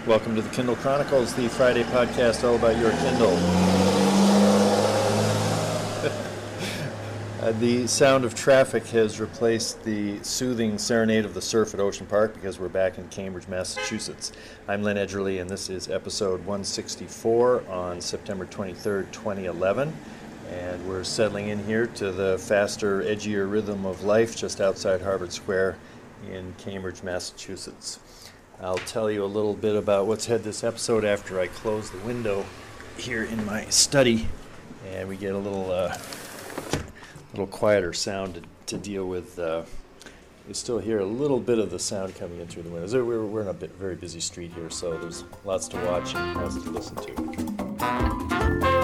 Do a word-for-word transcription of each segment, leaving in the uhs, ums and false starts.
Welcome to the Kindle Chronicles, the Friday podcast all about your Kindle. uh, the sound of traffic has replaced the soothing serenade of the surf at Ocean Park because we're back in Cambridge, Massachusetts. I'm Len Edgerly, and this is episode one sixty-four on September twenty-third, twenty eleven. And we're settling in here to the faster, edgier rhythm of life just outside Harvard Square in Cambridge, Massachusetts. I'll tell you a little bit about what's ahead this episode after I close the window here in my study and we get a little uh, little quieter sound to, to deal with. Uh, you still hear a little bit of the sound coming in through the windows. We're, we're in a bit, very busy street here, so there's lots to watch and lots to listen to.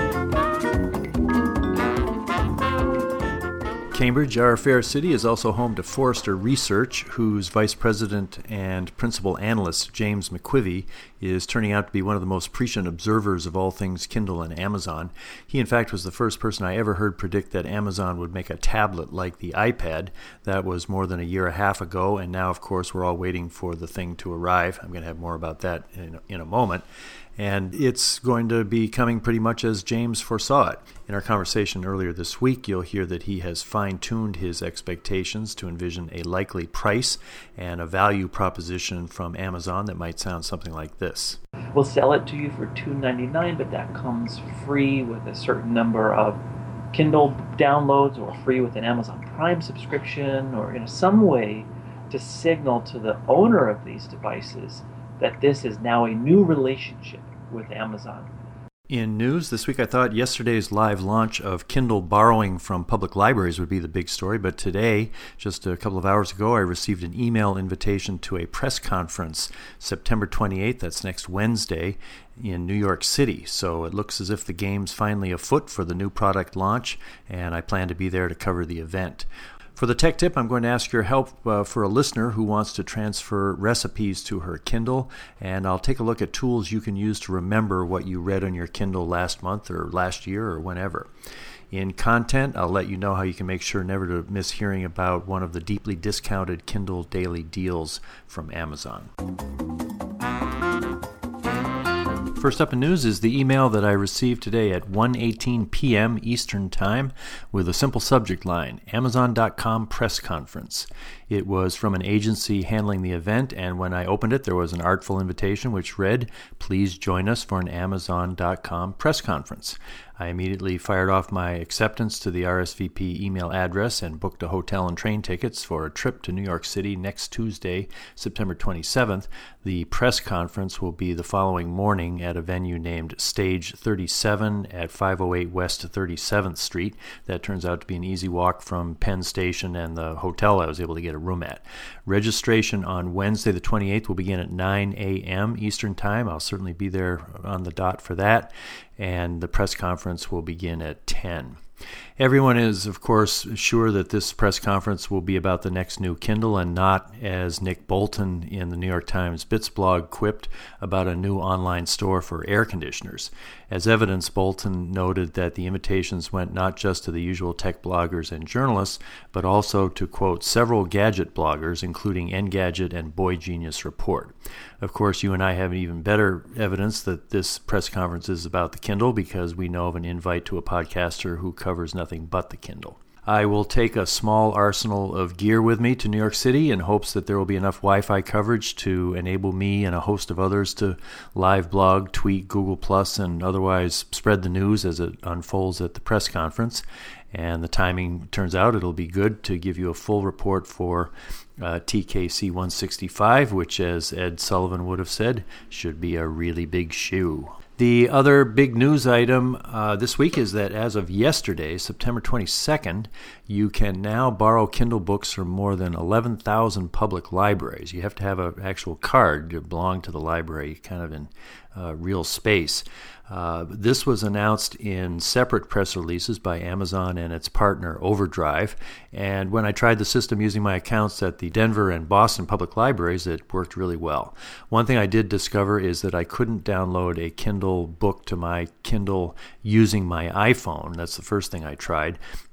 Cambridge, our fair city, is also home to Forrester Research, whose vice president and principal analyst, James McQuivey, is turning out to be one of the most prescient observers of all things Kindle and Amazon. He, in fact, was the first person I ever heard predict that Amazon would make a tablet like the iPad. That was more than a year and a half ago, and now, of course, we're all waiting for the thing to arrive. I'm going to have more about that in, in a moment. And it's going to be coming pretty much as James foresaw it. In our conversation earlier this week, you'll hear that he has fine-tuned his expectations to envision a likely price and a value proposition from Amazon that might sound something like this. We'll sell it to you for two dollars and ninety-nine cents, but that comes free with a certain number of Kindle downloads or free with an Amazon Prime subscription or in some way to signal to the owner of these devices that this is now a new relationship with Amazon. In news this week, I thought yesterday's live launch of Kindle borrowing from public libraries would be the big story, but today, just a couple of hours ago, I received an email invitation to a press conference September twenty-eighth, that's next Wednesday, in New York City. So it looks as if the game's finally afoot for the new product launch, and I plan to be there to cover the event. For the tech tip, I'm going to ask your help uh, for a listener who wants to transfer recipes to her Kindle, and I'll take a look at tools you can use to remember what you read on your Kindle last month or last year or whenever. In content, I'll let you know how you can make sure never to miss hearing about one of the deeply discounted Kindle daily deals from Amazon. First up in news is the email that I received today at one eighteen p.m. Eastern Time with a simple subject line, Amazon dot com press conference. It was from an agency handling the event, and when I opened it, there was an artful invitation which read, "Please join us for an Amazon dot com press conference." I immediately fired off my acceptance to the R S V P email address and booked a hotel and train tickets for a trip to New York City next Tuesday, September twenty-seventh. The press conference will be the following morning at a venue named Stage thirty-seven at five oh eight West thirty-seventh Street. That turns out to be an easy walk from Penn Station and the hotel I was able to get a room at. Registration on Wednesday the twenty-eighth will begin at nine a.m. Eastern Time. I'll certainly be there on the dot for that. And the press conference will begin at ten. Everyone is, of course, sure that this press conference will be about the next new Kindle and not, as Nick Bolton in the New York Times Bits blog quipped, about a new online store for air conditioners. As evidence, Bolton noted that the invitations went not just to the usual tech bloggers and journalists, but also to, quote, several gadget bloggers, including Engadget and Boy Genius Report. Of course, you and I have even better evidence that this press conference is about the Kindle because we know of an invite to a podcaster who covers nothing but the Kindle. I will take a small arsenal of gear with me to New York City in hopes that there will be enough Wi-Fi coverage to enable me and a host of others to live blog, tweet, Google Plus, and otherwise spread the news as it unfolds at the press conference. And the timing turns out it'll be good to give you a full report for uh, T K C one sixty-five, which, as Ed Sullivan would have said, should be a really big shoe. The other big news item uh, this week is that as of yesterday, September twenty-second, you can now borrow Kindle books from more than eleven thousand public libraries. You have to have an actual card to belong to the library, kind of in uh, real space. Uh, this was announced in separate press releases by Amazon and its partner Overdrive, and when I tried the system using my accounts at the Denver and Boston public libraries, it worked really well. One thing I did discover is that I couldn't download a Kindle book to my Kindle using my iPhone. That's the first thing I tried.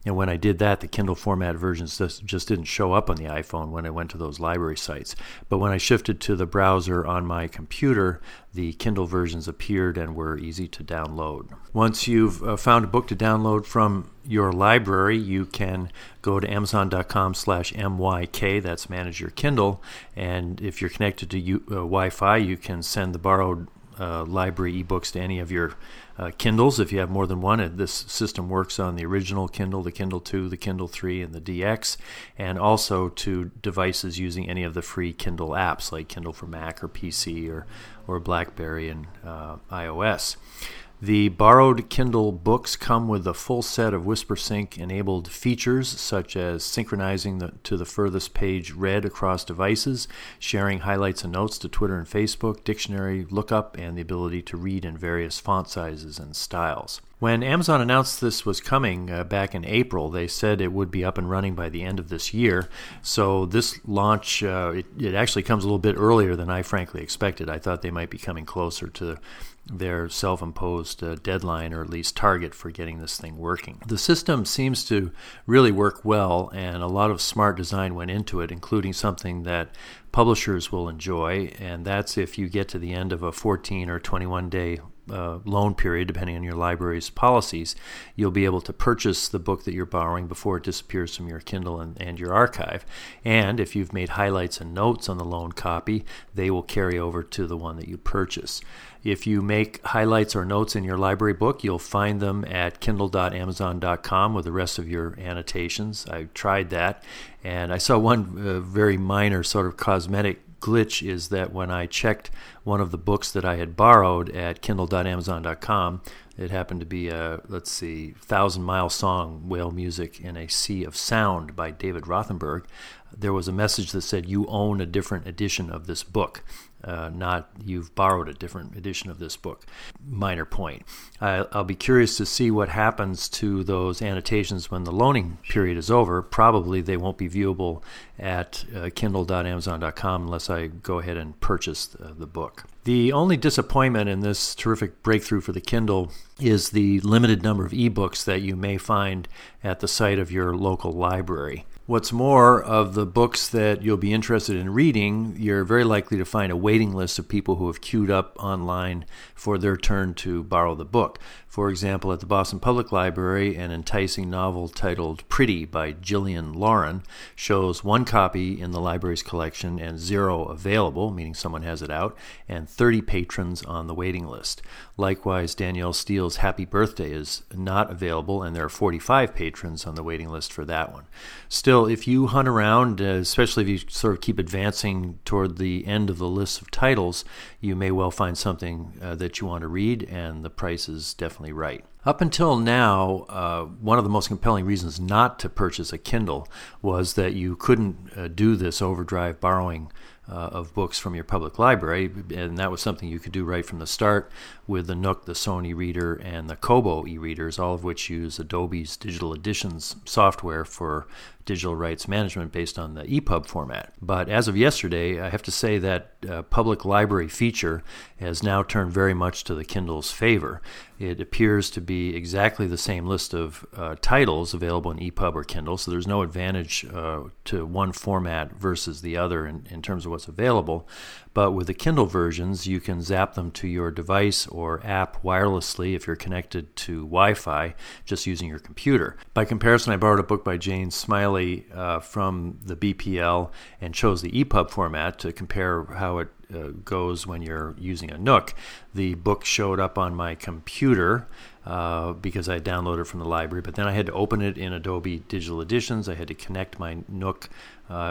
And when I did that, the Kindle format versions just, just didn't show up on the iPhone when I went to those library sites. But when I shifted to the browser on my computer, the Kindle versions appeared and were easy to download. Once you've uh, found a book to download from your library, you can go to amazon.com slash myk, that's Manage Your Kindle, and if you're connected to U, uh, Wi-Fi, you can send the borrowed uh, library ebooks to any of your uh, Kindles if you have more than one. This system works on the original Kindle, the Kindle two, the Kindle three, and the D X, and also to devices using any of the free Kindle apps like Kindle for Mac or P C or, or BlackBerry and uh, iOS. The borrowed Kindle books come with a full set of WhisperSync-enabled features, such as synchronizing the, to the furthest page read across devices, sharing highlights and notes to Twitter and Facebook, dictionary lookup, and the ability to read in various font sizes and styles. When Amazon announced this was coming uh, back in April, they said it would be up and running by the end of this year. So this launch, uh, it, it actually comes a little bit earlier than I frankly expected. I thought they might be coming closer to their self-imposed uh, deadline, or at least target, for getting this thing working. The system seems to really work well, and a lot of smart design went into it, including something that publishers will enjoy, and that's if you get to the end of a fourteen or twenty-one day Uh, loan period, depending on your library's policies, you'll be able to purchase the book that you're borrowing before it disappears from your Kindle and, and your archive. And if you've made highlights and notes on the loan copy, they will carry over to the one that you purchase. If you make highlights or notes in your library book, you'll find them at kindle dot amazon dot com with the rest of your annotations. I tried that, and I saw one uh, very minor sort of cosmetic glitch is that when I checked one of the books that I had borrowed at kindle dot amazon dot com, it happened to be a, let's see, Thousand Mile Song, Whale Music in a Sea of Sound by David Rothenberg. There was a message that said you own a different edition of this book, uh, not you've borrowed a different edition of this book. Minor point. I, I'll be curious to see what happens to those annotations when the loaning period is over. Probably they won't be viewable at uh, kindle dot amazon dot com unless I go ahead and purchase the, the book. The only disappointment in this terrific breakthrough for the Kindle is the limited number of ebooks that you may find at the site of your local library. What's more, of the books that you'll be interested in reading, you're very likely to find a waiting list of people who have queued up online for their turn to borrow the book. For example, at the Boston Public Library, an enticing novel titled Pretty by Gillian Lauren shows one copy in the library's collection and zero available, meaning someone has it out, and thirty patrons on the waiting list. Likewise, Danielle Steele's Happy Birthday is not available, and there are forty-five patrons on the waiting list for that one. Still, if you hunt around, uh, especially if you sort of keep advancing toward the end of the list of titles, you may well find something uh, that you want to read, and the price is definitely right. Up until now, uh, one of the most compelling reasons not to purchase a Kindle was that you couldn't uh, do this overdrive borrowing Uh, of books from your public library, and that was something you could do right from the start with the Nook, the Sony Reader, and the Kobo e-readers, all of which use Adobe's Digital Editions software for digital rights management based on the E P U B format. But as of yesterday, I have to say that uh, public library feature has now turned very much to the Kindle's favor. It appears to be exactly the same list of uh, titles available in E P U B or Kindle, so there's no advantage uh, to one format versus the other in, in terms of what's available. But with the Kindle versions, you can zap them to your device or app wirelessly if you're connected to Wi-Fi, just using your computer. By comparison, I borrowed a book by Jane Smiley uh, from the B P L and chose the E P U B format to compare how it uh, goes when you're using a Nook. The book showed up on my computer uh, because I downloaded it from the library, but then I had to open it in Adobe Digital Editions. I had to connect my Nook uh,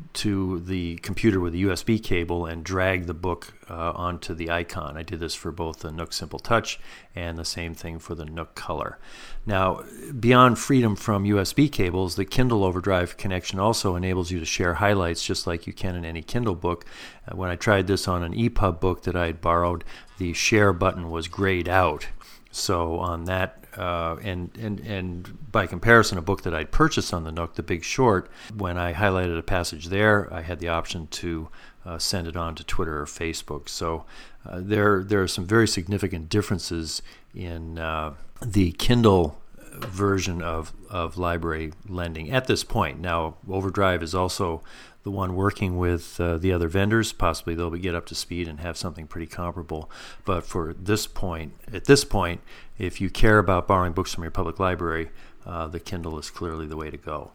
to the computer with a U S B cable and drag the book uh, onto the icon. I did this for both the Nook Simple Touch and the same thing for the Nook Color. Now, beyond freedom from U S B cables, the Kindle Overdrive connection also enables you to share highlights just like you can in any Kindle book. Uh, when I tried this on an E P U B book that I had borrowed, the share button was grayed out. So on that, uh, and, and, and by comparison, a book that I'd purchased on the Nook, The Big Short, when I highlighted a passage there, I had the option to uh, send it on to Twitter or Facebook. So uh, there, there are some very significant differences in uh, the Kindle version of, of library lending at this point. Now, Overdrive is also the one working with uh, the other vendors. Possibly they'll get up to speed and have something pretty comparable. But for this point, at this point, if you care about borrowing books from your public library, uh, the Kindle is clearly the way to go.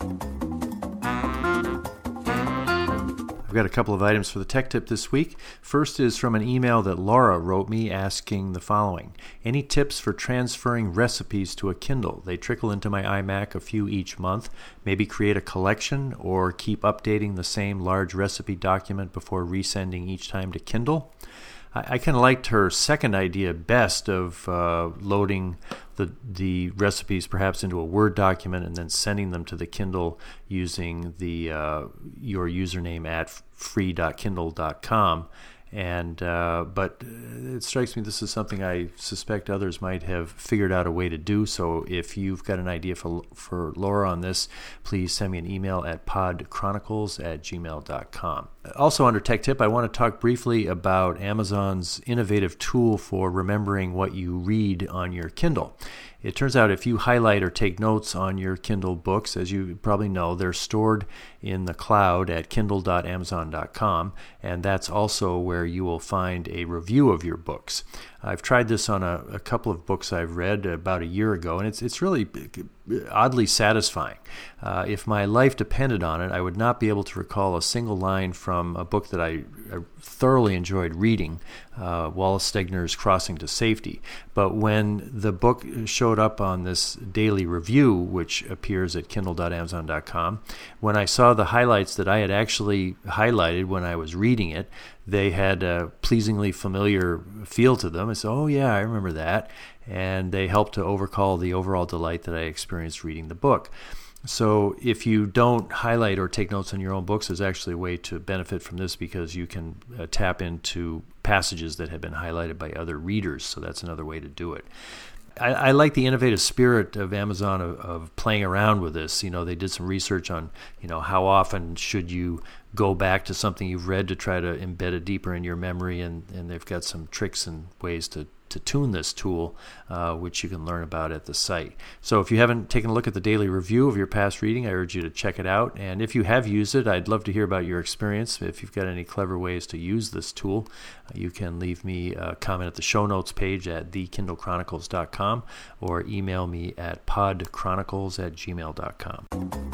I've got a couple of items for the tech tip this week. First is from an email that Laura wrote me asking the following. Any tips for transferring recipes to a Kindle? They trickle into my iMac, a few each month. Maybe create a collection or keep updating the same large recipe document before resending each time to Kindle. I, I kind of liked her second idea best of uh, loading the the recipes perhaps into a Word document and then sending them to the Kindle using the uh, your username at free dot kindle dot com. And uh, but it strikes me this is something I suspect others might have figured out a way to do. So if you've got an idea for for Laura on this, please send me an email at podchronicles at gmail dot com. Also under Tech Tip, I want to talk briefly about Amazon's innovative tool for remembering what you read on your Kindle. It turns out if you highlight or take notes on your Kindle books, as you probably know, they're stored in the cloud at kindle dot amazon dot com, and that's also where you will find a review of your books. I've tried this on a, a couple of books I've read about a year ago, and it's it's really oddly satisfying. Uh, if my life depended on it, I would not be able to recall a single line from a book that I, I thoroughly enjoyed reading, uh, Wallace Stegner's Crossing to Safety. But when the book showed up on this daily review, which appears at kindle dot amazon dot com, when I saw the highlights that I had actually highlighted when I was reading it, they had a pleasingly familiar feel to them. I said, oh yeah, I remember that. And they helped to overcall the overall delight that I experienced reading the book. So if you don't highlight or take notes on your own books, there's actually a way to benefit from this because you can uh, tap into passages that have been highlighted by other readers. So that's another way to do it. I, I like the innovative spirit of Amazon of, of playing around with this. You know, they did some research on, you know, how often should you go back to something you've read to try to embed it deeper in your memory, and, and they've got some tricks and ways to, to tune this tool, uh, which you can learn about at the site. So if you haven't taken a look at the daily review of your past reading, I urge you to check it out. And if you have used it, I'd love to hear about your experience. If you've got any clever ways to use this tool, uh, you can leave me a comment at the show notes page at the kindle chronicles dot com or email me at podchronicles at gmail dot com.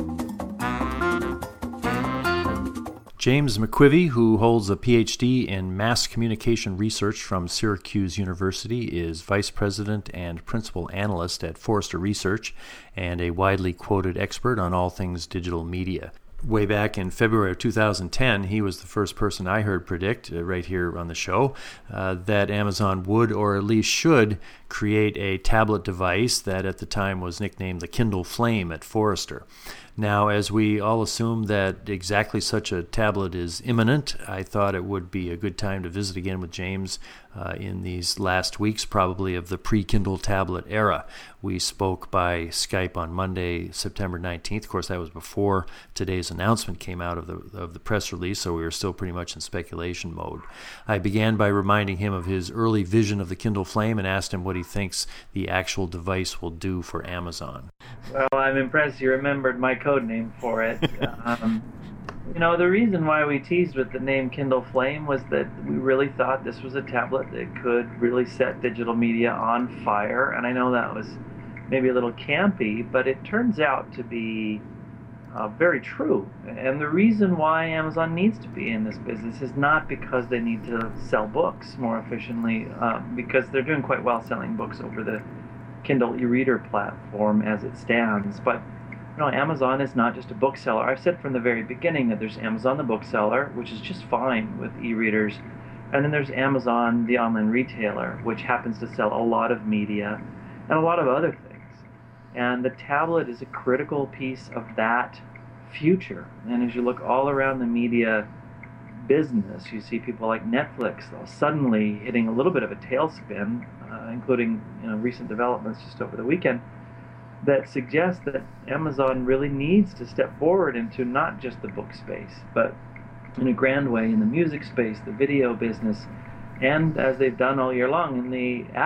James McQuivey, who holds a P H D in mass communication research from Syracuse University, is vice president and principal analyst at Forrester Research and a widely quoted expert on all things digital media. Way back in February of two thousand ten, he was the first person I heard predict, uh, right here on the show, uh, that Amazon would, or at least should, create a tablet device that at the time was nicknamed the Kindle Flame at Forrester. Now, as we all assume that exactly such a tablet is imminent, I thought it would be a good time to visit again with James uh, in these last weeks, probably of the pre-Kindle tablet era. We spoke by Skype on Monday, September nineteenth. Of course, that was before today's announcement came out of the of the press release, so we were still pretty much in speculation mode. I began by reminding him of his early vision of the Kindle Flame and asked him what he thinks the actual device will do for Amazon. Well, I'm impressed you remembered my code name for it. um, you know, the reason why we teased with the name Kindle Flame was that we really thought this was a tablet that could really set digital media on fire. And I know that was maybe a little campy, but it turns out to be uh, very true. And the reason why Amazon needs to be in this business is not because they need to sell books more efficiently, uh, because they're doing quite well selling books over the Kindle e-reader platform as it stands. But you know, Amazon is not just a bookseller. I've said from the very beginning that there's Amazon the bookseller, which is just fine with e-readers, and then there's Amazon the online retailer, which happens to sell a lot of media and a lot of other things. And the tablet is a critical piece of that future. And as you look all around the media business, you see people like Netflix suddenly hitting a little bit of a tailspin, uh, including you know recent developments just over the weekend, that suggests that Amazon really needs to step forward into not just the book space, but in a grand way in the music space, the video business, and as they've done all year long in the app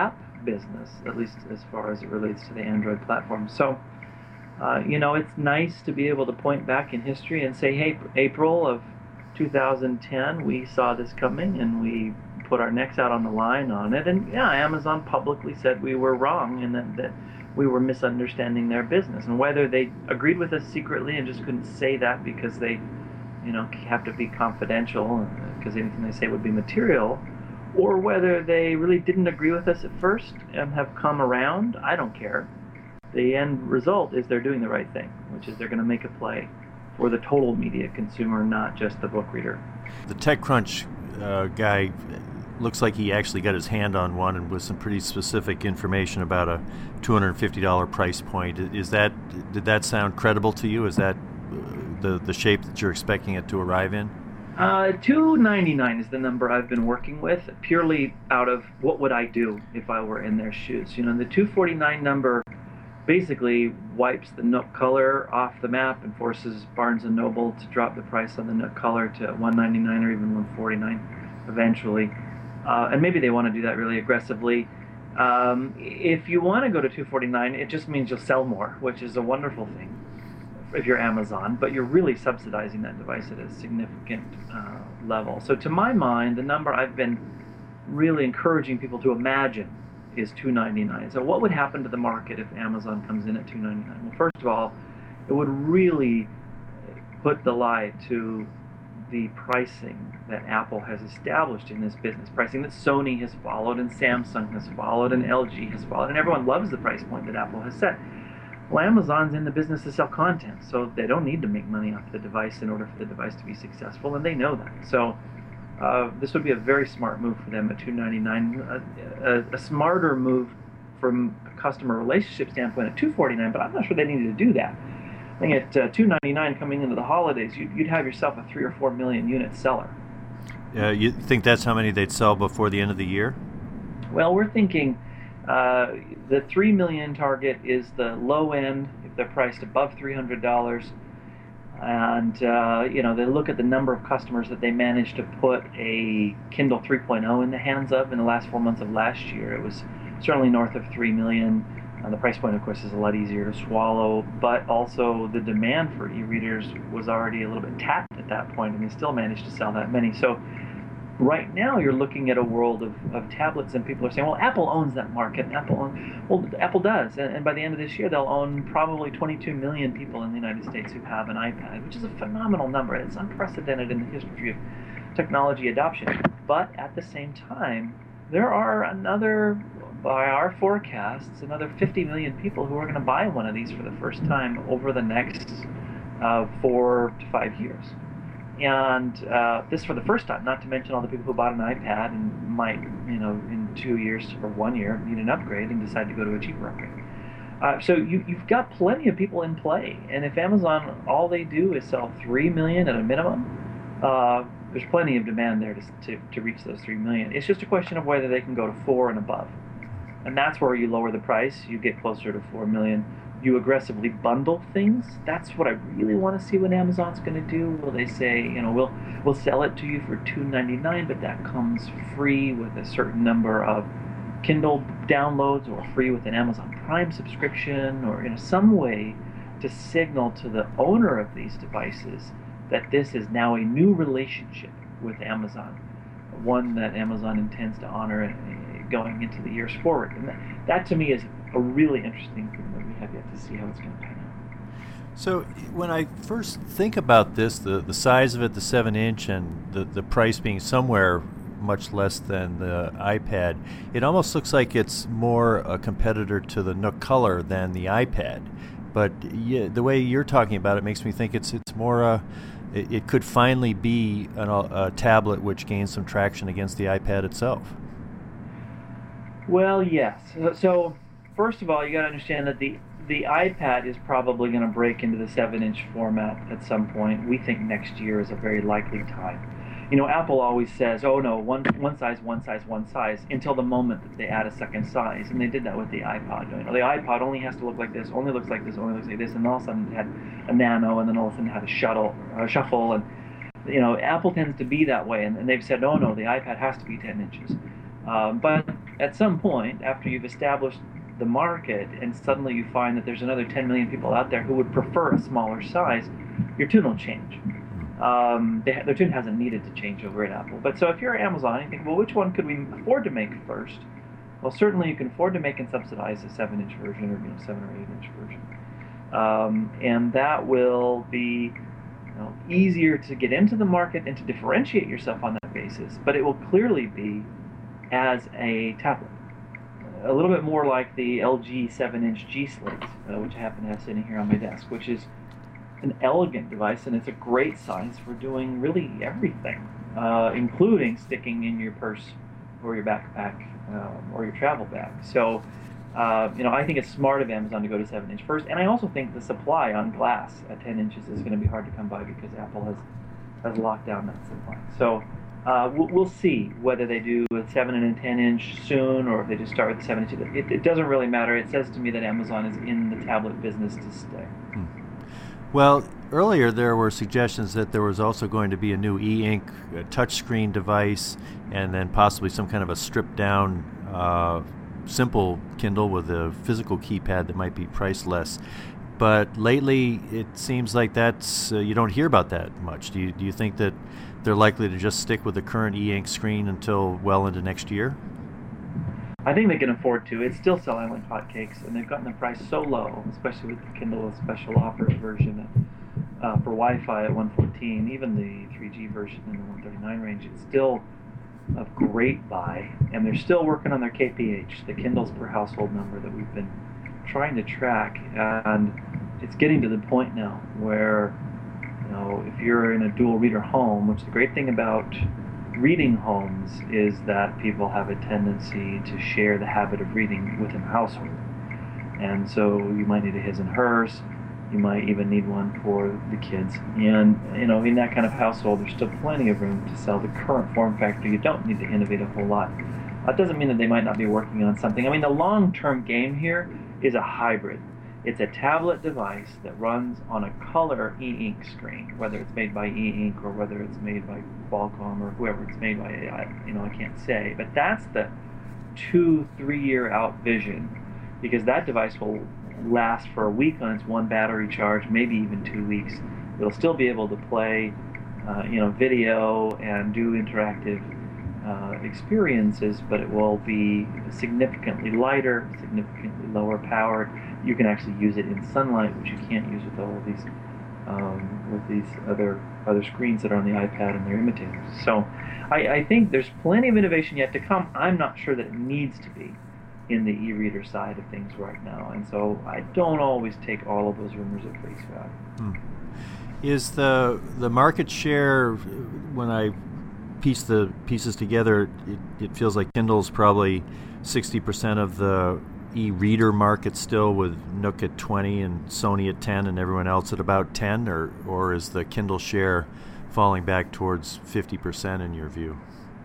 business, at least as far as it relates to the Android platform. So, uh, you know, it's nice to be able to point back in history and say, hey, April of two thousand ten, we saw this coming and we put our necks out on the line on it. And yeah, Amazon publicly said we were wrong and that, that we were misunderstanding their business. And whether they agreed with us secretly and just couldn't say that because they, you know, have to be confidential because anything they say would be material, or whether they really didn't agree with us at first and have come around, I don't care. The end result is they're doing the right thing, which is they're going to make a play for the total media consumer, not just the book reader. The TechCrunch uh, guy looks like he actually got his hand on one and with some pretty specific information about a two hundred fifty dollars price point. Is that, did that sound credible to you? Is that the the shape that you're expecting it to arrive in? Uh, two ninety-nine is the number I've been working with, purely out of what would I do if I were in their shoes. You know, the two forty-nine number basically wipes the Nook color off the map and forces Barnes and Noble to drop the price on the Nook color to one ninety-nine or even one forty-nine eventually. Uh, and maybe they want to do that really aggressively. Um, if you want to go to two forty-nine, it just means you'll sell more, which is a wonderful thing if you're Amazon, but you're really subsidizing that device at a significant uh, level. So to my mind, the number I've been really encouraging people to imagine is two ninety-nine. So what would happen to the market if Amazon comes in at two ninety-nine? Well, first of all, it would really put the lie to the pricing that Apple has established in this business, pricing that Sony has followed and Samsung has followed and L G has followed, and everyone loves the price point that Apple has set. Well, Amazon's in the business to sell content, so they don't need to make money off the device in order for the device to be successful, and they know that. So uh, this would be a very smart move for them at two ninety-nine, a, a, a smarter move from a customer relationship standpoint at two forty-nine, but I'm not sure they needed to do that. I think at uh, two ninety-nine coming into the holidays, you'd, you'd have yourself a three or four million unit seller. Uh, you think that's how many they'd sell before the end of the year? Well, we're thinking uh, the three million target is the low end if they're priced above three hundred dollars. And, uh, you know, they look at the number of customers that they managed to put a Kindle three point oh in the hands of in the last four months of last year. It was certainly north of three million. Uh, the price point, of course, is a lot easier to swallow, but also the demand for e-readers was already a little bit tapped at that point, and they still managed to sell that many. So right now you're looking at a world of, of tablets, and people are saying, well, Apple owns that market. Apple own, well, Apple does, and, and by the end of this year, they'll own probably twenty-two million people in the United States who have an iPad, which is a phenomenal number. It's unprecedented in the history of technology adoption. But at the same time, there are another, by our forecasts, another fifty million people who are going to buy one of these for the first time over the next uh, four to five years. And uh, this for the first time, not to mention all the people who bought an iPad and might, you know, in two years or one year need an upgrade and decide to go to a cheaper upgrade. Uh, so you, you've got plenty of people in play. And if Amazon, all they do is sell three million at a minimum, uh, there's plenty of demand there to, to, to reach those three million. It's just a question of whether they can go to four and above. And that's where you lower the price, you get closer to four million. You aggressively bundle things. That's what I really want to see what Amazon's going to do. Will they say, you know, we'll we'll sell it to you for two ninety-nine, but that comes free with a certain number of Kindle downloads, or free with an Amazon Prime subscription, or in some way to signal to the owner of these devices that this is now a new relationship with Amazon, one that Amazon intends to honor going into the years forward. And that, that to me is a really interesting thing that we have yet to see how it's going to pan out. So when I first think about this, the, the size of it, the seven inch, and the, the price being somewhere much less than the iPad, it almost looks like it's more a competitor to the Nook Color than the iPad. But yeah, the way you're talking about it makes me think it's it's more a, it, it could finally be an, a tablet which gains some traction against the iPad itself. Well, yes. So first of all, you got to understand that the the iPad is probably going to break into the seven inch format at some point. We think next year is a very likely time. You know, Apple always says, oh no, one one size, one size, one size, until the moment that they add a second size. And they did that with the iPod. You know, the iPod only has to look like this, only looks like this, only looks like this, and all of a sudden it had a Nano, and then all of a sudden it had a shuttle, a shuffle, and you know, Apple tends to be that way, and, and they've said, oh no, the iPad has to be ten inches. Um, but at some point, after you've established the market and suddenly you find that there's another ten million people out there who would prefer a smaller size, your tune will change. Um, they, their tune hasn't needed to change over at Apple. But so if you're Amazon, you think, well, which one could we afford to make first? Well, certainly you can afford to make and subsidize a seven-inch version or you know seven or eight-inch version, um, and that will be you know, easier to get into the market and to differentiate yourself on that basis. But it will clearly be as a tablet, a little bit more like the L G seven-inch G Slate, uh, which I happen to have sitting here on my desk, which is an elegant device, and it's a great size for doing really everything, uh, including sticking in your purse or your backpack um, or your travel bag. So, uh, you know, I think it's smart of Amazon to go to seven inch first, and I also think the supply on glass at ten inches is going to be hard to come by because Apple has has locked down that supply. So, uh, we'll, we'll see whether they do a seven and a ten inch soon, or if they just start with the seven inch. It, it doesn't really matter. It says to me that Amazon is in the tablet business to stay. Hmm. Well, earlier there were suggestions that there was also going to be a new e-ink touchscreen device and then possibly some kind of a stripped-down uh, simple Kindle with a physical keypad that might be priced less. But lately it seems like that's uh, you don't hear about that much. Do you, do you think that they're likely to just stick with the current e-ink screen until well into next year? I think they can afford to. It's still selling like hotcakes, and they've gotten the price so low, especially with the Kindle special offers version uh, for Wi-Fi at one fourteen. Even the three G version in the one thirty-nine range, it's still a great buy. And they're still working on their K P H, the Kindles per household number that we've been trying to track. And it's getting to the point now where, you know, if you're in a dual reader home, which the great thing about reading homes is that people have a tendency to share the habit of reading within the household. And so you might need a his and hers, you might even need one for the kids. And, you know, in that kind of household, there's still plenty of room to sell the current form factor. You don't need to innovate a whole lot. That doesn't mean that they might not be working on something. I mean, the long-term game here is a hybrid. It's a tablet device that runs on a color e-ink screen, whether it's made by e-ink or whether it's made by Qualcomm or whoever it's made by. I, you know, I can't say, but that's the two, three-year out vision, because that device will last for a week on its one battery charge, maybe even two weeks. It'll still be able to play, uh, you know, video and do interactive uh, experiences, but it will be significantly lighter, significantly lower powered. You can actually use it in sunlight, which you can't use with all of these um, with these other other screens that are on the iPad and their imitators. So I, I think there's plenty of innovation yet to come. I'm not sure that it needs to be in the e-reader side of things right now, and so I don't always take all of those rumors at face value. Hmm. Is the the market share, when I piece the pieces together, it, it feels like Kindle's probably sixty percent of the e-reader market still, with Nook at twenty and Sony at ten and everyone else at about ten, or or is the Kindle share falling back towards fifty percent in your view?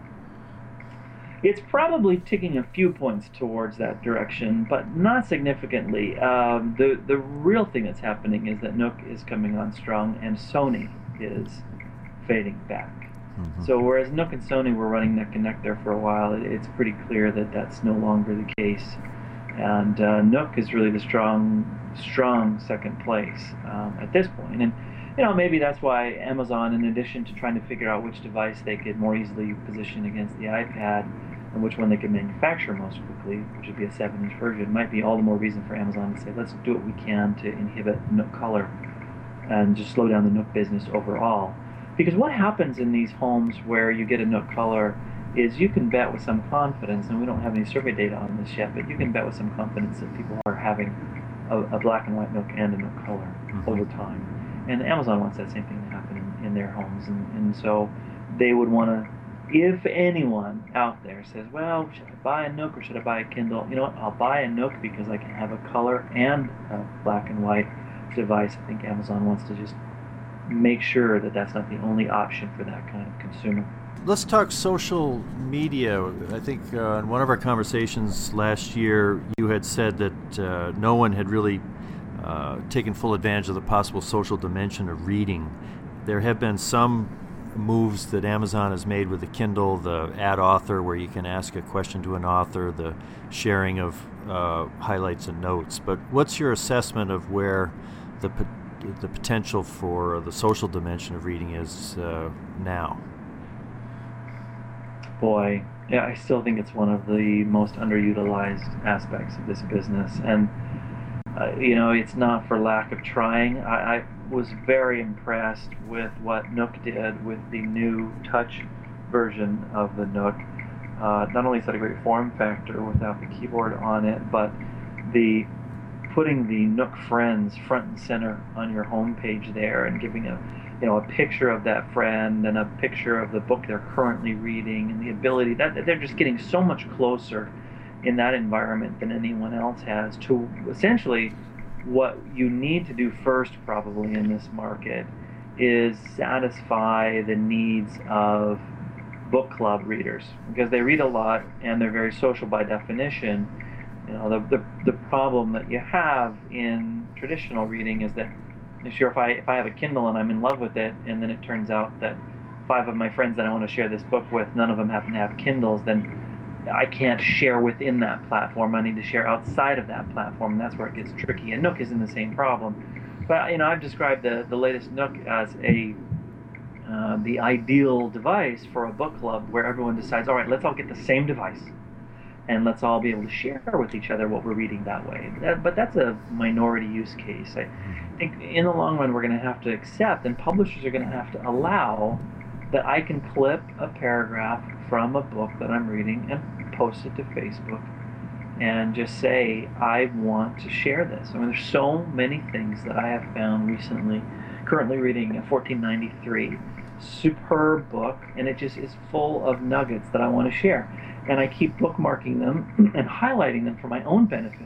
It's probably ticking a few points towards that direction, but not significantly. Um, the the real thing that's happening is that Nook is coming on strong and Sony is fading back. Mm-hmm. So whereas Nook and Sony were running neck and neck there for a while, it, it's pretty clear that that's no longer the case. And uh, Nook is really the strong, strong second place um, at this point. And you know, maybe that's why Amazon, in addition to trying to figure out which device they could more easily position against the iPad and which one they could manufacture most quickly, which would be a seven-inch version, might be all the more reason for Amazon to say, let's do what we can to inhibit Nook color and just slow down the Nook business overall. Because what happens in these homes where you get a Nook color is you can bet with some confidence, and we don't have any survey data on this yet, but you can bet with some confidence that people are having a, a black and white Nook and a Nook color mm-hmm. over time. And Amazon wants that same thing to happen in, in their homes. And, and so they would want to, if anyone out there says, well, should I buy a Nook or should I buy a Kindle? You know what, I'll buy a Nook because I can have a color and a black and white device. I think Amazon wants to just make sure that that's not the only option for that kind of consumer. Let's talk social media. I think uh, in one of our conversations last year, you had said that uh, no one had really uh, taken full advantage of the possible social dimension of reading. There have been some moves that Amazon has made with the Kindle, the add author where you can ask a question to an author, the sharing of uh, highlights and notes. But what's your assessment of where the the potential for the social dimension of reading is uh, now? Boy, yeah, I still think it's one of the most underutilized aspects of this business. And, uh, you know, it's not for lack of trying. I, I was very impressed with what Nook did with the new touch version of the Nook. Uh, not only is that a great form factor without the keyboard on it, but the putting the Nook Friends front and center on your home page there and giving a you know a picture of that friend and a picture of the book they're currently reading, and the ability that they're just getting so much closer in that environment than anyone else has to essentially what you need to do first probably in this market is satisfy the needs of book club readers, because they read a lot and they're very social by definition. You know, the, the the problem that you have in traditional reading is that, sure, if I if I have a Kindle and I'm in love with it, and then it turns out that five of my friends that I want to share this book with, none of them happen to have Kindles, then I can't share within that platform. I need to share outside of that platform, and that's where it gets tricky. And Nook isn't the same problem. But you know, I've described the the latest Nook as a uh, the ideal device for a book club where everyone decides, all right, let's all get the same device, and let's all be able to share with each other what we're reading that way. That, but that's a minority use case. I think in the long run we're going to have to accept, and publishers are going to have to allow, that I can clip a paragraph from a book that I'm reading and post it to Facebook and just say, I want to share this. I mean, there's so many things that I have found recently. Currently reading a fourteen ninety-three, superb book, and it just is full of nuggets that I want to share. And I keep bookmarking them and highlighting them for my own benefit.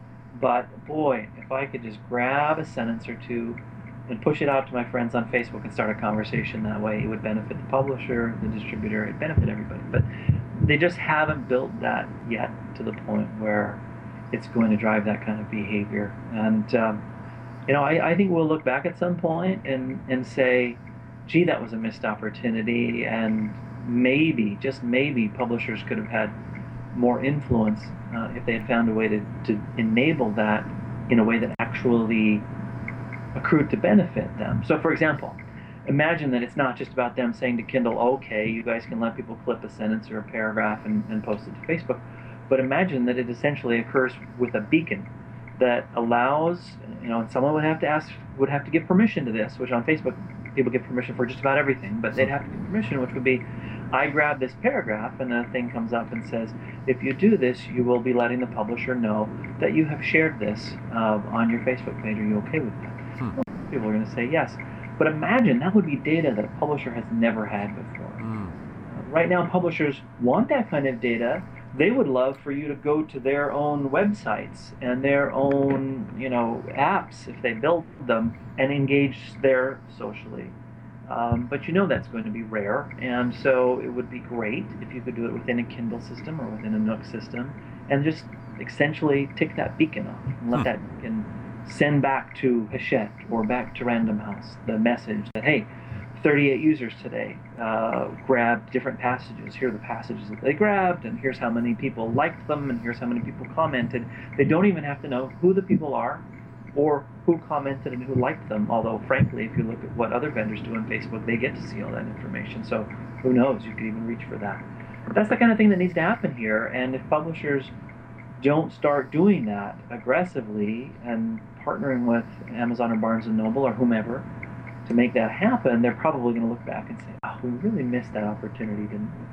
But boy, if I could just grab a sentence or two and push it out to my friends on Facebook and start a conversation that way, it would benefit the publisher, the distributor, it'd benefit everybody. But they just haven't built that yet to the point where it's going to drive that kind of behavior. And um, you know, I, I think we'll look back at some point and, and say, gee, that was a missed opportunity, and maybe, just maybe, publishers could have had more influence uh, if they had found a way to, to enable that in a way that actually accrued to benefit them. So, for example, imagine that it's not just about them saying to Kindle, okay, you guys can let people clip a sentence or a paragraph and, and post it to Facebook, but imagine that it essentially occurs with a beacon that allows, you know, and someone would have to ask, would have to give permission to this, which on Facebook people give permission for just about everything, but they'd have to give permission, which would be, I grab this paragraph and a thing comes up and says, if you do this, you will be letting the publisher know that you have shared this uh, on your Facebook page. Are you okay with that? Hmm. Well, people are going to say yes. But imagine, that would be data that a publisher has never had before. Hmm. Uh, right now, publishers want that kind of data. They would love for you to go to their own websites and their own, you know, apps, if they built them, and engage there socially. Um, but you know that's going to be rare, and so it would be great if you could do it within a Kindle system or within a Nook system, and just essentially tick that beacon off and let hmm. that beacon send back to Hachette or back to Random House the message that, hey, thirty-eight users today uh, grabbed different passages. Here are the passages that they grabbed, and here's how many people liked them, and here's how many people commented. They don't even have to know who the people are or who commented and who liked them, although frankly, if you look at what other vendors do on Facebook, they get to see all that information. So who knows, you could even reach for that. But that's the kind of thing that needs to happen here, and if publishers don't start doing that aggressively and partnering with Amazon or Barnes and Noble or whomever to make that happen, they're probably going to look back and say, oh, we really missed that opportunity, didn't we?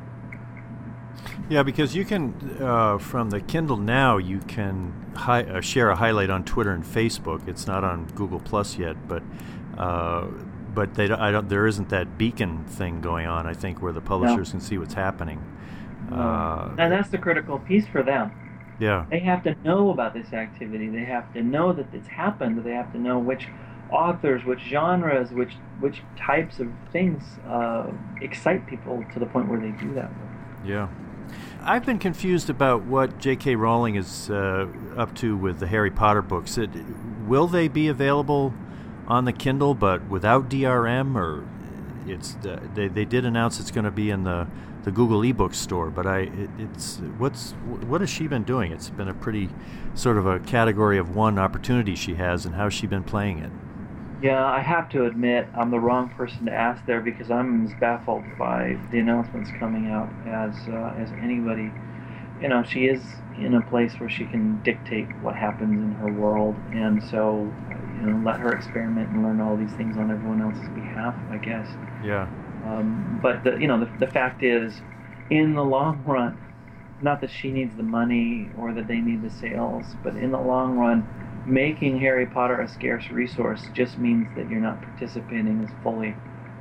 Yeah, because you can, uh, from the Kindle now, you can hi- uh, share a highlight on Twitter and Facebook. It's not on Google Plus yet, but uh, but they don't, I don't, there isn't that beacon thing going on, I think, where the publishers no. can see what's happening. No. Uh, and that's the critical piece for them. Yeah. They have to know about this activity. They have to know that it's happened. They have to know which authors, which genres, which which types of things uh, excite people to the point where they do that work. Yeah. I've been confused about what J K. Rowling is uh, up to with the Harry Potter books. It, will they be available on the Kindle but without D R M, or it's uh, they they did announce it's going to be in the, the Google eBook store, but I it, it's what's what has she been doing? It's been a pretty sort of a category of one opportunity she has, and how's she been playing it? Yeah, I have to admit I'm the wrong person to ask there because I'm as baffled by the announcements coming out as uh, as anybody. You know, she is in a place where she can dictate what happens in her world, and so, you know, let her experiment and learn all these things on everyone else's behalf, I guess. Yeah. Um, but the you know the the fact is, in the long run, not that she needs the money or that they need the sales, but in the long run, making Harry Potter a scarce resource just means that you're not participating as fully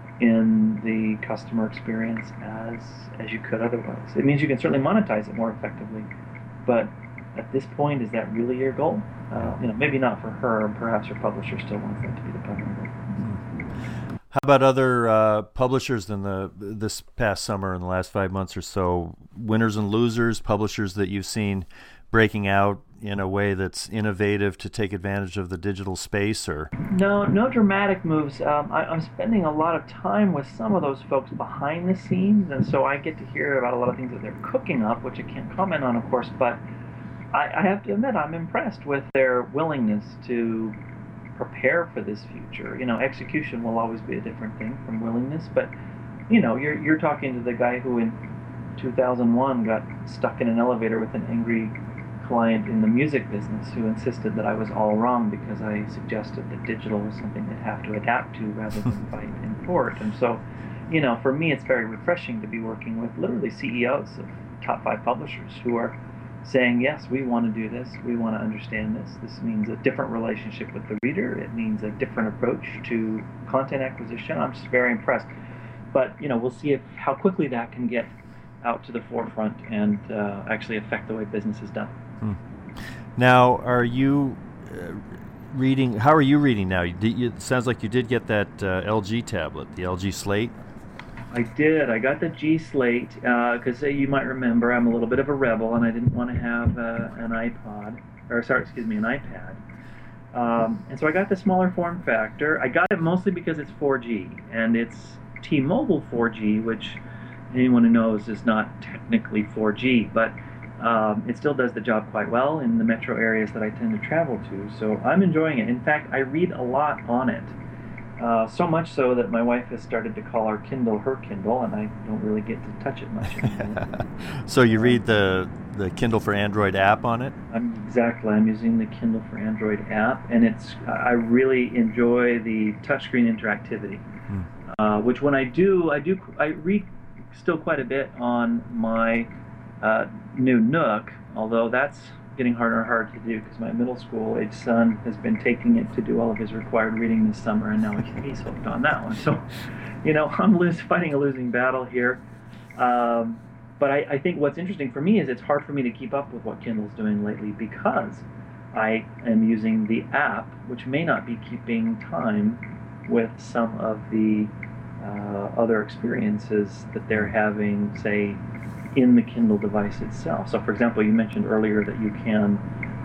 in the customer experience as as you could otherwise. It means you can certainly monetize it more effectively, but at this point, is that really your goal? Uh, you know, maybe not for her. Perhaps her publisher still wants that to be the primary goal. How about other uh, publishers in the this past summer, in the last five months or so? Winners and losers, publishers that you've seen breaking out in a way that's innovative to take advantage of the digital space, or no, no dramatic moves. Um, I, I'm spending a lot of time with some of those folks behind the scenes, and so I get to hear about a lot of things that they're cooking up, which I can't comment on, of course. But I, I have to admit, I'm impressed with their willingness to prepare for this future. You know, execution will always be a different thing from willingness, but you know, you're you're talking to the guy who in two thousand one got stuck in an elevator with an angry client in the music business who insisted that I was all wrong because I suggested that digital was something they'd have to adapt to rather than fight in court. And so, you know, for me, it's very refreshing to be working with literally C E Os of top five publishers who are saying, yes, we want to do this, we want to understand this. This means a different relationship with the reader. It means a different approach to content acquisition. I'm just very impressed. But, you know, we'll see if how quickly that can get out to the forefront and uh, actually affect the way business is done. Hmm. Now, are you uh, reading, how are you reading now? You, you, it sounds like you did get that uh, L G tablet, the L G Slate. I did. I got the G Slate because uh, you might remember I'm a little bit of a rebel and I didn't want to have uh, an iPod, or sorry, excuse me, an iPad. Um, and so I got the smaller form factor. I got it mostly because it's four G, and it's T-Mobile four G, which anyone who knows is not technically four G, but um, it still does the job quite well in the metro areas that I tend to travel to. So I'm enjoying it. In fact, I read a lot on it. Uh, so much so that my wife has started to call our Kindle her Kindle, and I don't really get to touch it much anymore. So you read the the Kindle for Android app on it? I'm exactly. I'm using the Kindle for Android app, and it's. I really enjoy the touchscreen interactivity, hmm. uh, which when I do, I do. I read still quite a bit on my uh, new Nook, although that's getting harder and harder to do because my middle school age son has been taking it to do all of his required reading this summer, and now he's hooked on that one. So, you know, I'm lose, fighting a losing battle here. Um, but I, I think what's interesting for me is it's hard for me to keep up with what Kindle's doing lately because I am using the app, which may not be keeping time with some of the uh, other experiences that they're having, say, in the Kindle device itself. So, for example, you mentioned earlier that you can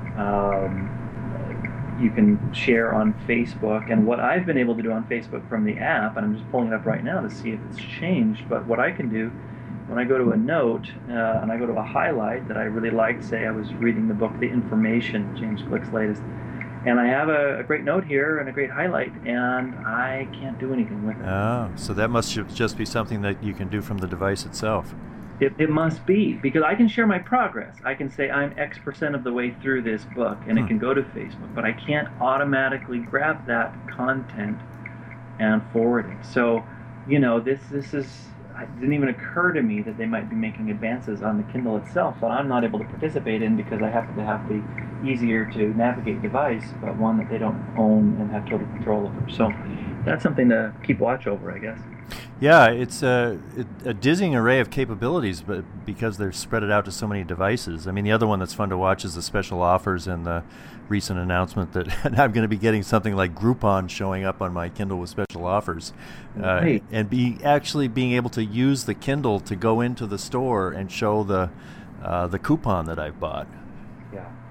um, you can share on Facebook, and what I've been able to do on Facebook from the app, and I'm just pulling it up right now to see if it's changed, but what I can do when I go to a note uh, and I go to a highlight that I really liked, say I was reading the book The Information, James Glick's latest, and I have a, a great note here and a great highlight, and I can't do anything with it. Oh, so that must just be something that you can do from the device itself. It, it must be, because I can share my progress. I can say I'm X percent of the way through this book, and hmm. it can go to Facebook, but I can't automatically grab that content and forward it. So, you know, this this is, it didn't even occur to me that they might be making advances on the Kindle itself that I'm not able to participate in because I happen to have the easier to navigate device, but one that they don't own and have total control over. So that's something to keep watch over, I guess. Yeah, it's a, a dizzying array of capabilities, but because they're spread it out to so many devices. I mean, the other one that's fun to watch is the special offers and the recent announcement that I'm going to be getting something like Groupon showing up on my Kindle with special offers, uh, right. and be actually being able to use the Kindle to go into the store and show the uh, the coupon that I've bought. Yeah.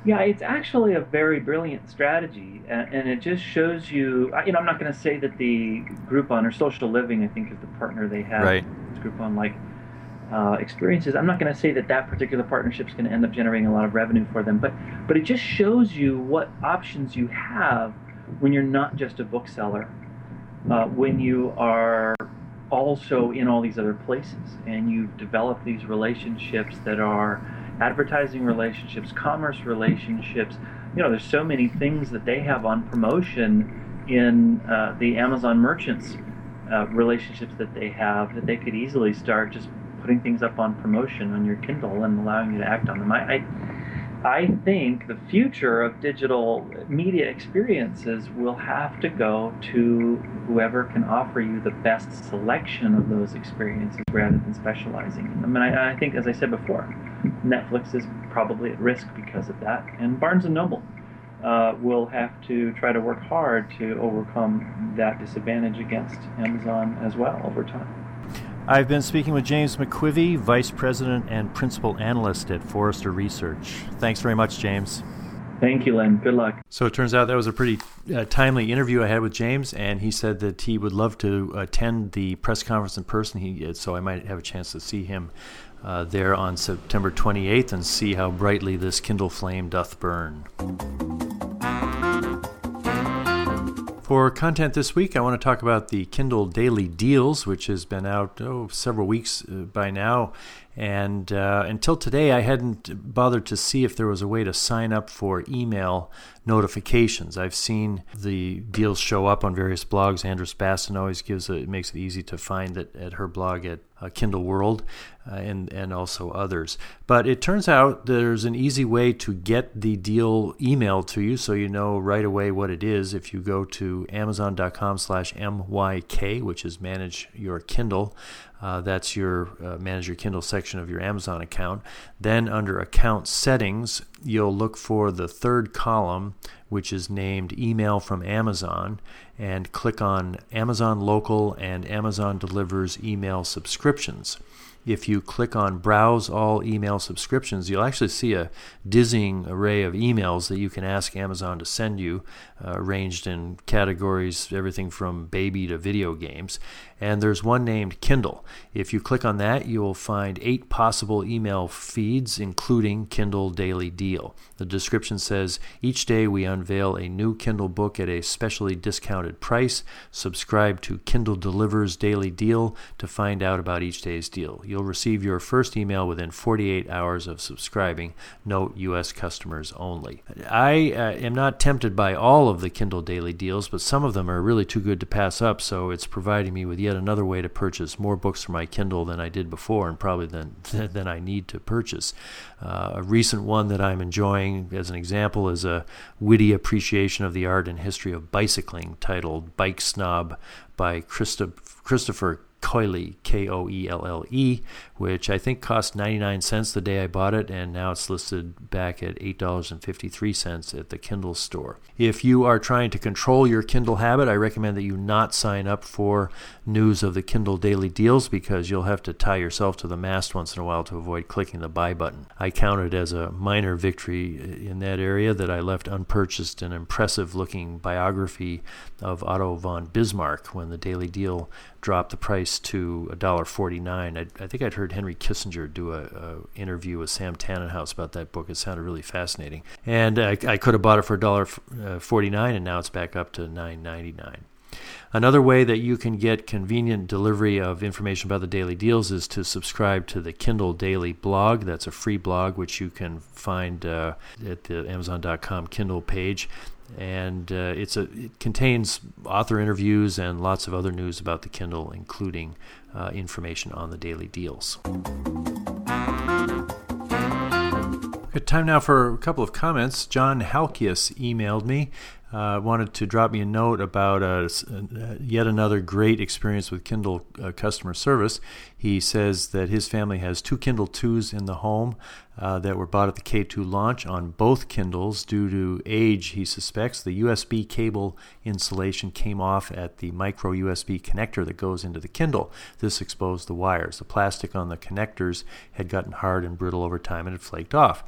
Yeah, it's actually a very brilliant strategy, and, and it just shows you. You know, I'm not going to say that the Groupon or Social Living, I think, is the partner they have. Right. Groupon like uh, experiences. I'm not going to say that that particular partnership is going to end up generating a lot of revenue for them, but but it just shows you what options you have when you're not just a bookseller, uh, when you are also in all these other places, and you develop these relationships that are advertising relationships, commerce relationships. You know, there's so many things that they have on promotion in uh, the Amazon merchants uh, relationships that they have, that they could easily start just putting things up on promotion on your Kindle and allowing you to act on them. I, I, I think the future of digital media experiences will have to go to whoever can offer you the best selection of those experiences rather than specializing in them. And I, I think, as I said before, Netflix is probably at risk because of that, and Barnes and Noble uh, will have to try to work hard to overcome that disadvantage against Amazon as well over time. I've been speaking with James McQuivey, Vice President and Principal Analyst at Forrester Research. Thanks very much, James. Thank you, Len. Good luck. So it turns out that was a pretty uh, timely interview I had with James, and he said that he would love to attend the press conference in person. He, so I might have a chance to see him uh, there on September twenty-eighth and see how brightly this Kindle flame doth burn. For content this week, I want to talk about the Kindle Daily Deals, which has been out oh, several weeks uh, by now. And uh, until today, I hadn't bothered to see if there was a way to sign up for email notifications. I've seen the deals show up on various blogs. Andrus Bastin always gives it, makes it easy to find it at her blog at uh, Kindle World uh, and, and also others. But it turns out there's an easy way to get the deal emailed to you so you know right away what it is. If you go to amazon.com slash MYK, which is Manage Your Kindle, Uh, that's your uh, Manage Your Kindle section of your Amazon account. Then under Account Settings, you'll look for the third column, which is named Email from Amazon, and click on Amazon Local and Amazon Delivers Email Subscriptions. If you click on Browse All Email Subscriptions, you'll actually see a dizzying array of emails that you can ask Amazon to send you, uh, arranged in categories, everything from baby to video games. And there's one named Kindle. If you click on that, you'll find eight possible email feeds, including Kindle Daily Deal. The description says, each day we unveil a new Kindle book at a specially discounted price. Subscribe to Kindle Delivers Daily Deal to find out about each day's deal. You'll receive your first email within forty-eight hours of subscribing. Note, U S customers only. I uh, am not tempted by all of the Kindle Daily Deals, but some of them are really too good to pass up, so it's providing me with yet another way to purchase more books for my Kindle than I did before, and probably than, than I need to purchase. Uh, a recent one that I'm enjoying, as an example, is a witty appreciation of the art and history of bicycling titled Bike Snob by Christo- Christopher Coyle, K O E L L E, which I think cost ninety-nine cents the day I bought it, and now it's listed back at eight dollars and fifty-three cents at the Kindle store. If you are trying to control your Kindle habit, I recommend that you not sign up for news of the Kindle Daily Deals, because you'll have to tie yourself to the mast once in a while to avoid clicking the buy button. I count it as a minor victory in that area that I left unpurchased an impressive-looking biography of Otto von Bismarck when the Daily Deal dropped the price to one dollar and forty-nine cents. I, I think I'd heard Henry Kissinger do a, a interview with Sam Tannenhouse about that book. It sounded really fascinating. And I, I could have bought it for one dollar and forty-nine cents, and now it's back up to nine ninety-nine. Another way that you can get convenient delivery of information about the Daily Deals is to subscribe to the Kindle Daily blog. That's a free blog which you can find uh, at the amazon dot com Kindle page. And uh, it's a, it contains author interviews and lots of other news about the Kindle, including uh, information on the Daily Deals. Good time now for a couple of comments. John Halkias emailed me. Uh, wanted to drop me a note about uh, yet another great experience with Kindle uh, customer service. He says that his family has two Kindle twos in the home uh, that were bought at the K two launch on both Kindles. Due to age, he suspects the U S B cable insulation came off at the micro U S B connector that goes into the Kindle. This exposed the wires. The plastic on the connectors had gotten hard and brittle over time and had flaked off.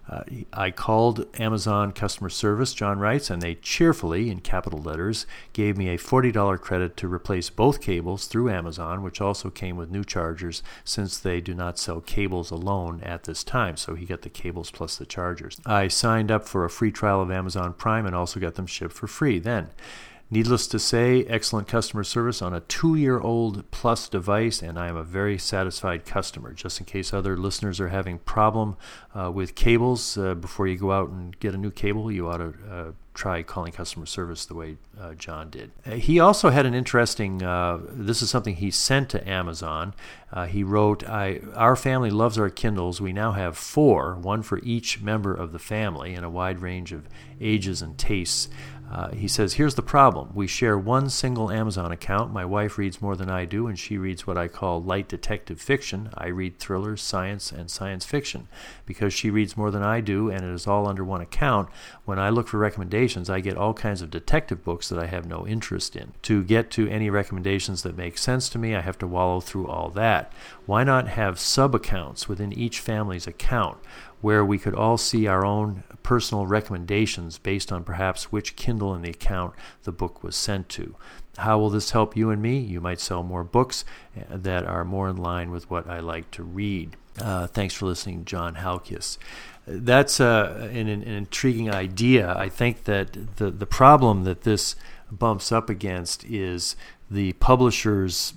Uh, I called Amazon customer service, John writes, and they cheerfully, in capital letters, gave me a forty dollars credit to replace both cables through Amazon, which also came with new chargers since they do not sell cables alone at this time. So he got the cables plus the chargers. I signed up for a free trial of Amazon Prime and also got them shipped for free then. Needless to say, excellent customer service on a two-year-old plus device, and I am a very satisfied customer. Just in case other listeners are having problem uh, with cables, uh, before you go out and get a new cable, you ought to uh, try calling customer service the way uh, John did. Uh, he also had an interesting, uh, this is something he sent to Amazon. Uh, he wrote, I, our family loves our Kindles. We now have four, one for each member of the family in a wide range of ages and tastes. Uh, he says, here's the problem. We share one single Amazon account. My wife reads more than I do, and she reads what I call light detective fiction. I read thrillers, science, and science fiction. Because she reads more than I do, and it is all under one account, when I look for recommendations, I get all kinds of detective books that I have no interest in. To get to any recommendations that make sense to me, I have to wallow through all that. Why not have sub-accounts within each family's account, where we could all see our own personal recommendations based on perhaps which Kindle in the account the book was sent to? How will this help you and me? You might sell more books that are more in line with what I like to read. Uh, thanks for listening, John Halkias. That's uh, an, an intriguing idea. I think that the, the problem that this bumps up against is the publishers,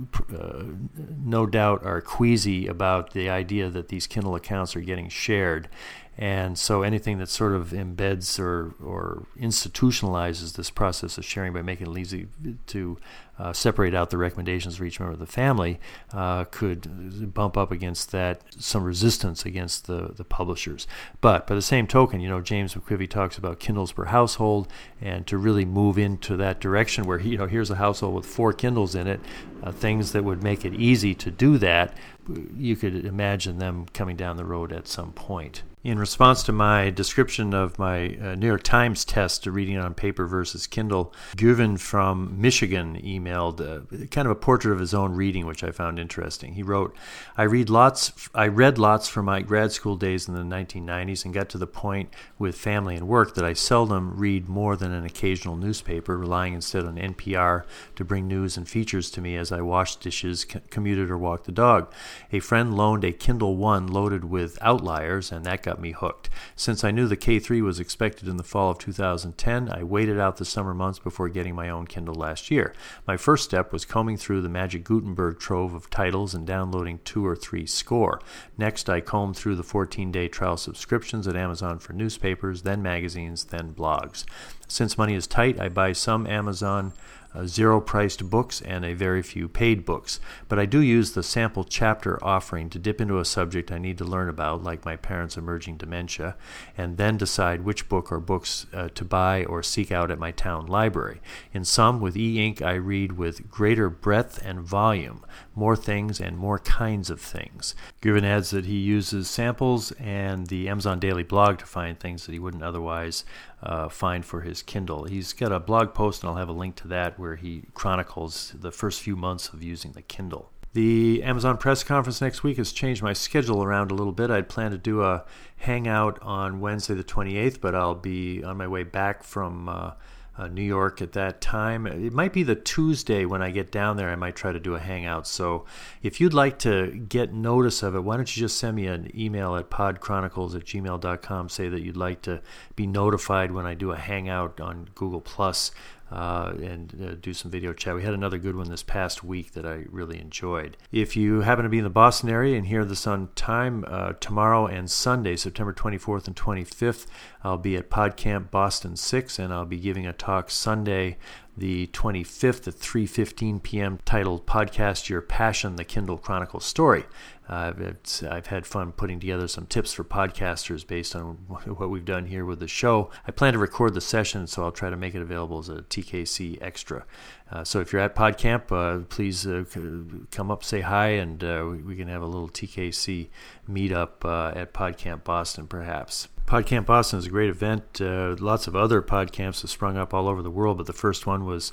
uh, no doubt, are queasy about the idea that these Kindle accounts are getting shared. And so anything that sort of embeds or, or institutionalizes this process of sharing by making it easy to uh, separate out the recommendations for each member of the family uh, could bump up against that, some resistance against the, the publishers. But by the same token, you know, James McQuivey talks about Kindles per household, and to really move into that direction where, you know, here's a household with four Kindles in it, uh, things that would make it easy to do that, you could imagine them coming down the road at some point. In response to my description of my uh, New York Times test to reading on paper versus Kindle, Guvin from Michigan emailed uh, kind of a portrait of his own reading, which I found interesting. He wrote, I read lots. I read lots from my grad school days in the nineteen nineties and got to the point with family and work that I seldom read more than an occasional newspaper, relying instead on N P R to bring news and features to me as I washed dishes, c- commuted, or walked the dog. A friend loaned a Kindle One loaded with Outliers, and that got me hooked. Since I knew the K three was expected in the fall of two thousand ten, I waited out the summer months before getting my own Kindle last year. My first step was combing through the Magic Gutenberg trove of titles and downloading two or three score. Next, I combed through the fourteen-day trial subscriptions at Amazon for newspapers, then magazines, then blogs. Since money is tight, I buy some Amazon Uh, zero-priced books and a very few paid books. But I do use the sample chapter offering to dip into a subject I need to learn about, like my parents' emerging dementia, and then decide which book or books uh, to buy or seek out at my town library. In some, with e-ink, I read with greater breadth and volume, more things and more kinds of things. Guvin adds that he uses samples and the Amazon Daily blog to find things that he wouldn't otherwise uh, find for his Kindle. He's got a blog post, and I'll have a link to that, where he chronicles the first few months of using the Kindle. The Amazon press conference next week has changed my schedule around a little bit. I'd planned to do a hangout on Wednesday the twenty-eighth, but I'll be on my way back from uh, uh, New York at that time. It might be the Tuesday when I get down there. I might try to do a hangout. So if you'd like to get notice of it, why don't you just send me an email at podchronicles at gmail dot com. Say that you'd like to be notified when I do a hangout on Google Plus. Uh, and uh, do some video chat. We had another good one this past week that I really enjoyed. If you happen to be in the Boston area and hear this on time, uh, tomorrow and Sunday, September twenty-fourth and twenty-fifth, I'll be at PodCamp Boston six, and I'll be giving a talk Sunday the twenty-fifth at three fifteen p.m. titled Podcast Your Passion, the Kindle Chronicle Story. Uh, it's, I've had fun putting together some tips for podcasters based on what we've done here with the show. I plan to record the session, so I'll try to make it available as a T K C extra. Uh, so if you're at PodCamp, uh, please uh, come up, say hi, and uh, we, we can have a little T K C meetup uh, at PodCamp Boston, perhaps. PodCamp Boston is a great event. Uh, lots of other PodCamps have sprung up all over the world, but the first one was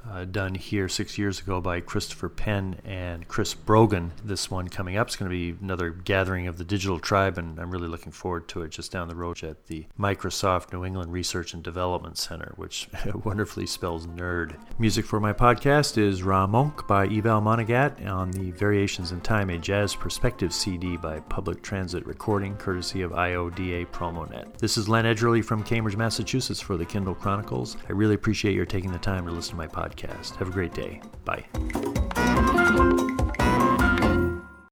uh, done here six years ago by Christopher Penn and Chris Brogan. This one coming up is going to be another gathering of the Digital Tribe, and I'm really looking forward to it, just down the road at the Microsoft New England Research and Development Center, which wonderfully spells nerd. Music for my podcast is Ra Monk by Eval Monagat on the Variations in Time, a Jazz Perspective C D by Public Transit Recording, courtesy of I O D A PromoNet. This is Len Edgerly from Cambridge, Massachusetts for the Kindle Chronicles. I really appreciate your taking the time to listen to my podcast. Have a great day. Bye.